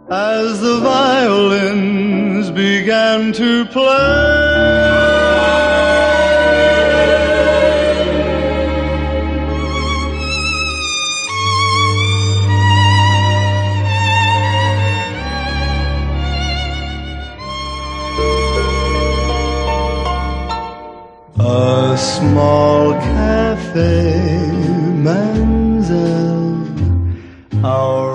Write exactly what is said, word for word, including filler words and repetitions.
as the violins began to play. A small cafe, Mademoiselle, our